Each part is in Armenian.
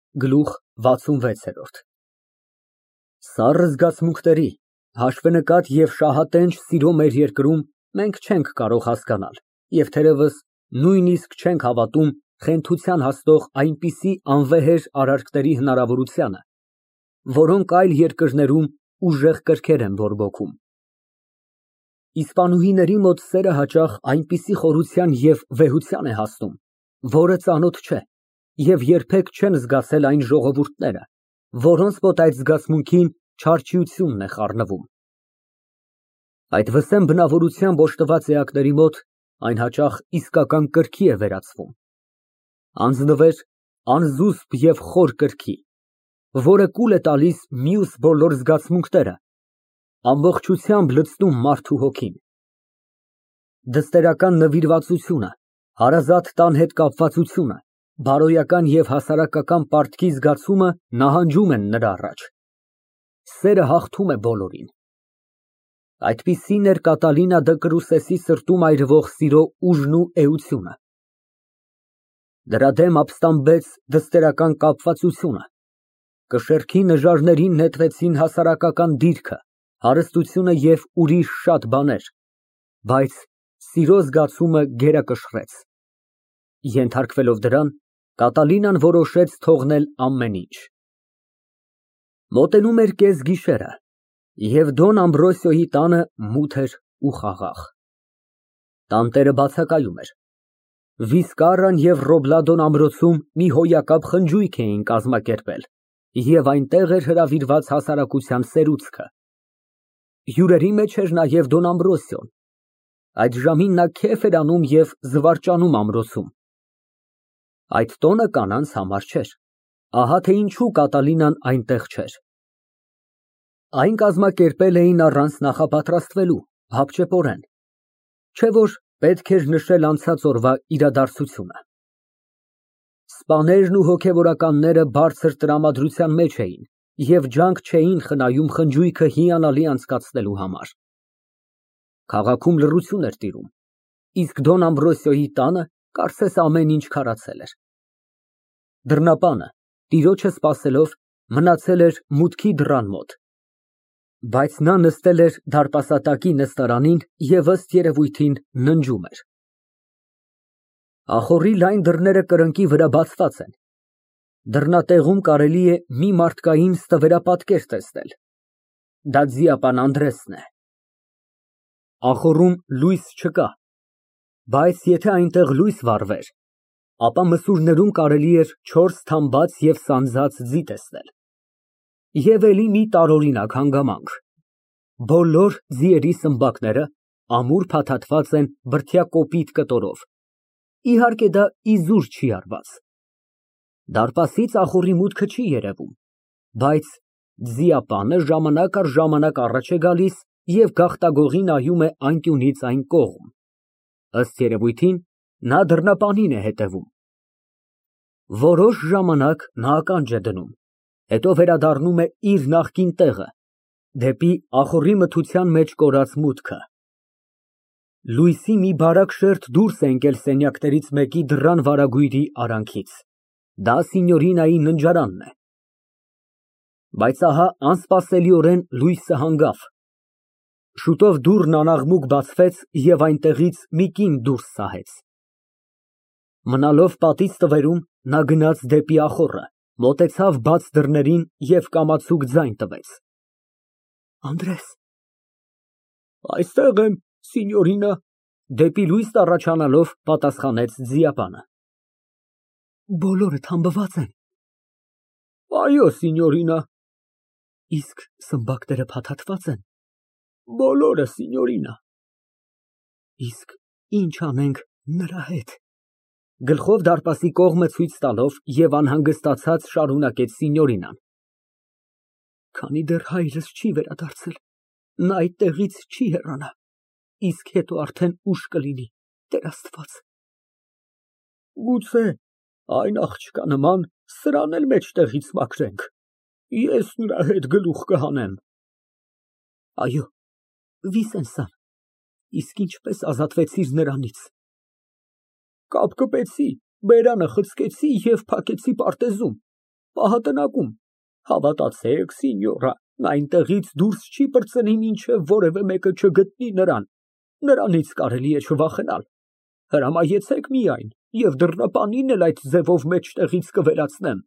Գլուխ 66 Սառը զգացմունքների, հաշվենկատ և շահատենչ սիրո մեր երկրում մենք չենք կարող հասկանալ և թերևս նույնիսկ չենք հավատում խենթության հասնող այնպիսի անվեհեր արարքների հնարավորությանը, որոնք այլ երկրներում ուժեղ կրքեր են բորբոքում։ Իսպանուհիների մոտ սերը հաճախ այնպիսի խորության և վեհության է հասնում, որը ծանոթ չէ և երբեք չեն զգացել այն ժողովուրդները, որոնց մոտ այդ զգացմունքին չարչիությունն է խառնվում։ Այդ վսեմ բնավորությամբ օժտված էակների մոտ այն հաճախ իսկական կրքի է վերածվում, անձնվեր, անզուսպ և խոր կրքի, որը կուլ է տալիս մյուս բոլոր զգացմունքները, ամբողջությամբ լցնում մարդու հոգին։ Դստերական նվիրվածությունը, հարազատ տան հետ կապվածությունը, բարոյական և հասարակական պարտքի զգացումը նահանջում են նրա առաջ։ Սերը հաղթում է բոլորին։ Այդպիսին էր Կատալինա դը Կրուսեսի սրտում այրվող սիրո ուժն ու էությունը։ Դրա դեմ ապստամբեց դստերական կապվածությունը, կշեռքի նժարներին նետվեցին հասարակական դիրքը, հարստությունը և ուրիշ շատ բաներ, բայց սիրո զգացումը գերակշռեց։ Ենթարկվելով դրան, Կատալինան որոշեց թողնել ամեն ինչ։ Մոտենում էր կեսգիշերը, և Դոն Ամբրոսիոյի տանը մութ էր ու խաղաղ։ Տանտերը բացակայում էր։ Վիսկարրան և Ռոբլադոն ամրոցում մի հոյակապ խնջույք էին կազմակերպել և այնտեղ էր հրավիրված հասարակության սերուցքը։ Հյուրերի մեջ էր նաև Դոն Ամբրոսիոն։ Այդ ժամին նա քեֆ էր անում և զվարճանում ամրոցում։ Այդ տոնը կանանց համար չէր, ահա թե ինչու Կատալինան այնտեղ չէր։ Այն կազմակերպել էին առանց նախապատրաստվելու, հապճեպորեն, չէ որ պետք էր նշել անցած օրվա իրադարձությունը։ Սպաներն ու հոգևորականները բարձր տրամադրության մեջ էին և ջանք չէին խնայում խնջույքը հիանալի անցկացնելու համար։ Քաղաքում լռություն էր տիրում, իսկ Դոն Ամբրոսիոյի տանը կարծես ամեն ինչ քարացել էր։ Դռնապանը, տիրոջը սպասելով, մնացել էր մուտքի դռան մոտ, բայց նա նստել էր դարպասատակի նստարանին և ըստ երևույթին ննջում էր։ Ախոռի լայն դռները կրկնակի վրա բացված են։ Դռնատեղում կարելի է մի մարդկային ստվերապատկեր տեսնել։ Դա ձիապան Անդրեսն է։ Ախոռում լույս չկա, բայց եթե այնտեղ լույս վառվեր, ապա մսուրներում կարելի էր չորս թամբած և սանձած ձի տեսնել։ Եվ էլի մի տարօրինակ հանգամանք. բոլոր ձիերի սմբակները ամուր փաթաթված են բրդյա կոպիտ կտորով, իհարկե դա իզուր չի արված։ Դարպասից ախոռի մուտքը չի երևում, բայց ձիապանը ժամանակ առ ժամանակ առաջ է գալիս և գաղտագողի նայում է անկյունից այն կողմ։ Ըստ երևույթին, նա դռնապանին է հետևում։ Որոշ ժամանակ նա ականջ է դնում, հետո վերադառնում է իր նախկին տեղը, դեպի ախոռի մթության մեջ կորած մուտքը։ Լույսի մի բարակ շերջ դուրս է ընկել սենյակներից մեկի դռան վարագույրի արանքից։ Դա սինյորինայի ննջարանն է։ Բայց ահա անսպասելիորեն լույսը հանգավ։ Շուտով դուռն անաղմուկ բացվեց և այնտեղից մի կին դուրս սահեց։ Մնալով պատից տվերում, նա գնաց դեպի ախոռը, մոտեցավ բաց դռներին և կամացուկ ձայն տվեց։ Անդրես։ Այստեղ եմ, սինյորինա, դեպի լույսն առաջանալով պատասխանեց ձիապանը։ Բոլորը թամբված են։ Այո, սինյորինա։ Իսկ սմբակները փաթաթվա՞ծ են։ Բոլորը, սինյորինա։ Իսկ ինչ անենք նրա հետ։ Գլխով դարպասի կողմը ցույց տալով և անհանգստացած շարունակեց սինյորինան։ Քանի դեռ հայրս չի վերադարձել, նա այդտեղից չի հեռանա, իսկ հետո արդեն ուշ կլինի, Տեր Աստված։ Գուցե այն աղջկա նման սրան էլ մեջտեղից մաքրենք, ես նրա հետ գլուխ կհանեմ։ Այո, Վիսենսան, իսկ ինչպես ազատվեցիր նրանից։ Կապկպեցի, բերանը խցկեցի և փակեցի պարտեզում։ Պահատնակում։ Հավատացեք, սինյորա, նա այնտեղից դուրս չի պրծնի, մինչև որևէ մեկը չգտնի նրան։ Նրանից կարելի է չվախենալ։ Հրամայեցեք միայն, և դռնապանին էլ այդ ձևով մեջտեղից կվերացնեմ։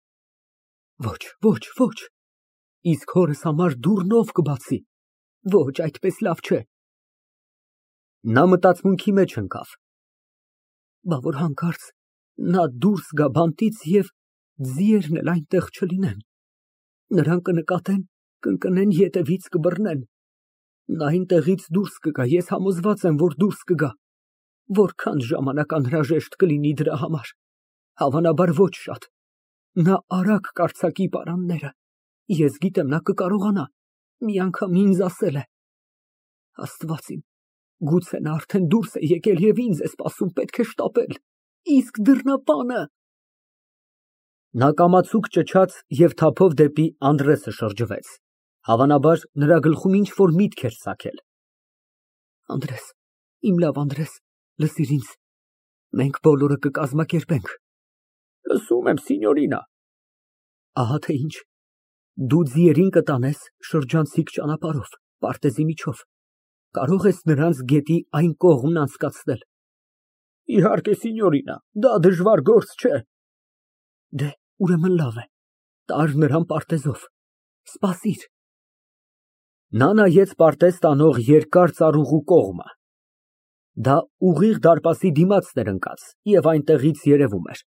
Ոչ, ոչ, ոչ, իսկ հորս համար դուռն ով կբացի։ Ոչ, այդպես լավ չէ։ Նա մտածմունքի մեջ ընկավ։ Բա որ հանկարծ նա դուրս գա բանտից և ձիերն էլ այնտեղ չլինեն։ Նրան կնկատեն, կընկնեն, ետևից կբռնեն։ Նա այնտեղից դուրս կգա, ես համոզված եմ, որ դուրս կգա։ Որքան ժամանակ անհրաժեշտ կլինի դրա համար։ Հավանաբար ոչ շատ։ Նա արագ կարձակի պարանները։ Ես գիտեմ, նա կկարողանա։ Մի անգամ ինձ ասել է։ Աստված իմ, գուցե նա արդեն դուրս է եկել և ինձ է սպասում, պետք է շտապել։ Իսկ դռնապանը… Նա կամացուկ ճչաց և թափով դեպի Անդրեսը շրջվեց։ Հավանաբար, նրա գլխում ինչ֊որ միտք էր ծագել։ Անդրես, իմ լավ Անդրես, լսիր ինձ, մենք բոլորը կկազմակերպենք։ Լսում եմ, սինյորինա։ Ահա թե ինչ, դու ձիերին կտանես շրջանցիկ ճանապարհով, պարտեզի միջով, կարող ես նրանց գետի այն կողմն անցկացնել։ Իհարկե, սինյորինա, դա դժվար գործ չէ։ Դե, ուրեմն լավ է, տար նրան պարտեզով, սպասիր։ Նա նայեց պարտեզ տանող երկար ծառուղու կողմը։ Դա ուղիղ դարպասի դիմացն էր ընկած և այնտեղից երևում էր։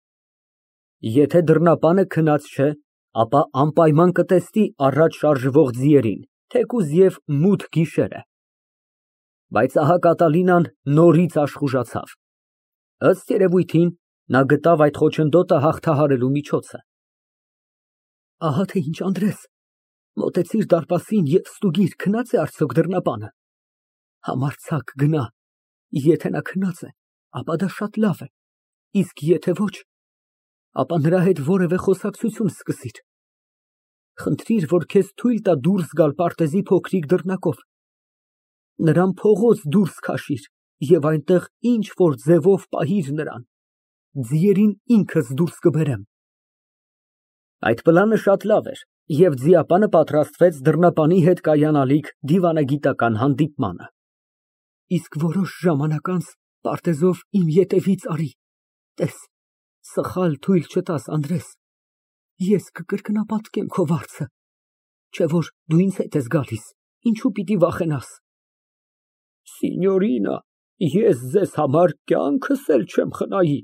Եթե դռնապանը քնած չէ, ապա անպայման կտեսնի առաջ շարժվող ձիերին, թեկուզ և մութ գիշեր է։ Բայց ահա Կատալինան նորից աշխուժացավ։ Ըստ երևույթին, նա գտավ այդ խոչընդոտը հաղթահարելու միջոցը։ Ահա թե ինչ, Անդրես, մոտեցիր դարպասին և ստուգիր, քնա՞ծ է արդյոք դռնապանը։ Համարձակ գնա, եթե նա քնած է, ապա դա շատ լավ է, իսկ եթե ոչ, ապա նրա հետ որևէ խոսակցություն սկսիր։ Խնդրիր, որ քեզ թույլ տա դուրս գալ պարտեզի փոքրիկ դռնակով։ Նրան փողոց դուրս քաշիր և այնտեղ ինչ֊որ ձևով պահիր նրան։ Ձիերին ինքս դուրս կբերեմ։ Այդ պլանը շատ լավ էր, և ձիապանը պատրաստվեց դռնապանի հետ կայանալիք դիվանագիտական հանդիպմանը։ Իսկ որոշ ժամանակ անց պարտեզով իմ ետևից արի, տես, սխալ թույլ չտաս, Անդրես, ես կկրկնապատկեմ քո վարձը, չէ որ դու ինձ հետ ես գալիս, ինչու պիտի վախենաս։ Սինյորինա, ես ձեզ համար կյանքս էլ չեմ խնայի։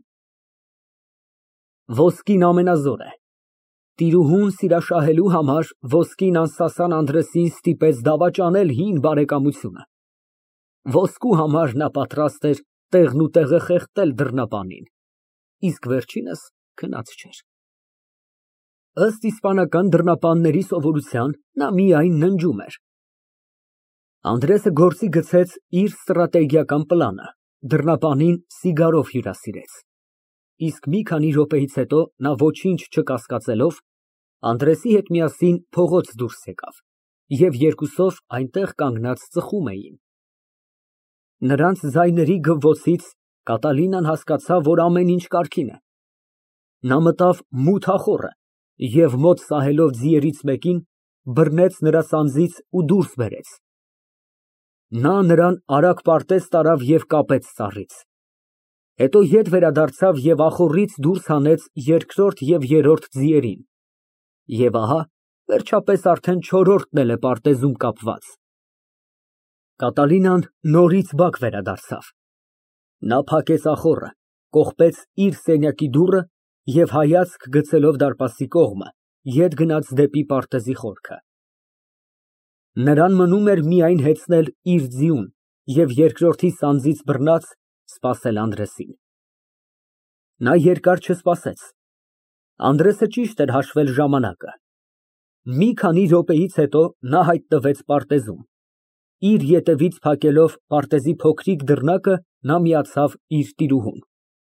Ոսկին ամենազոր է։ Տիրուհուն սիրաշահելու համար ոսկին անսասան Անդրեսին ստիպեց դավաճանել հին բարեկամությունը։ Ոսկու համար նա պատրաստ էր տեղն ու տեղը խեղդել դռնապանին, իսկ վերջինս քնած չէր։ Ըստ իսպանական դռնապանների սովորության, նա միայն ննջում էր։ Անդրեսը գործի գցեց իր ստրատեգիական պլանը, դռնապանին սիգարով հյուրասիրեց։ Իսկ մի քանի րոպեից հետո նա ոչինչ չկասկածելով, Անդրեսի հետ միասին փողոց դուրս եկավ, և երկուսով այնտեղ կանգնած ծխում էին։ Նրանց ձայների գվվոցից Կատալինան հասկացավ, որ ամեն ինչ կարգին է։ Նա մտավ մութ ախոռը և մոտ սահելով ձիերից մեկին, բռնեց նրա սանձից ու դուրս բերեց։ Նա նրան արագ պարտեզ տարավ և կապեց ծառից։ Հետո ետ վերադարձավ և ախոռից դուրս հանեց երկրորդ և երրորդ ձիերին։ Եվ ահա, վերջապես արդեն չորրորդն էլ է պարտեզում կապված։ Կատալինան նորից բակ վերադարձավ։ Նա փակեց ախոռը, կողպեց իր սենյակի դուռը և հայացք գցելով դարպասի կողմը, ետ գնաց դեպի պարտեզի խորքը։ Նրան մնում էր միայն հեծնել իր ձիուն և երկրորդի սանձից բռնած սպասել Անդրեսին։ Նա երկար չսպասեց։ Անդրեսը ճիշտ էր հաշվել ժամանակը։ Մի քանի րոպեից հետո նա հայտնվեց պարտեզում։ Իր ետևից փակելով պարտեզի փոքրիկ դռնակը, նա միացավ իր տիրուհուն։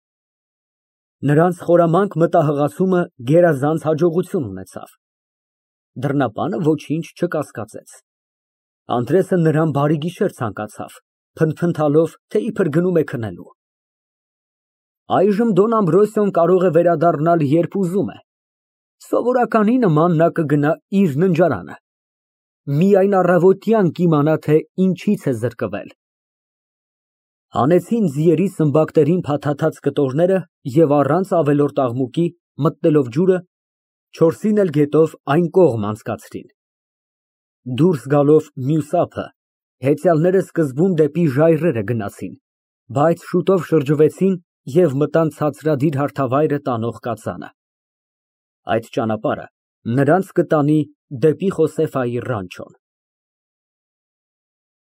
Նրանց խորամանկ մտահղացումը գերազանց հաջողություն ունեցավ։ Դռնապանը ոչինչ չկասկածեց։ Անդրեսը նրան բարի գիշեր ցանկացավ, փնթփնթալով, թե իբր գնում է քնելու։ Այժմ Դոն Ամբրոսիոն կարող է վերադառնալ, երբ ուզում է։ Սովորականի նման նա կգնա իր ննջարանը։ Միայն առավոտյան կիմանա, թե ինչից է զրկվել։ Հանեցին ձիերի սմբակներին փաթաթած կտորները և առանց ավելորդ աղմուկի, մտնելով ջուրը, չորսին էլ գետով այն կողմ անցկացրին։ Դուրս գալով մյուս ափը, հեծյալները սկզբում դեպի ժայռերը գնացին, բայց շուտով շրջվեցին և մտան ցածրադիր հարթավայրը տանող կածանը։ Այդ ճանապարհը նրանց կտանի դեպի Խոսեֆայի ռանչոն։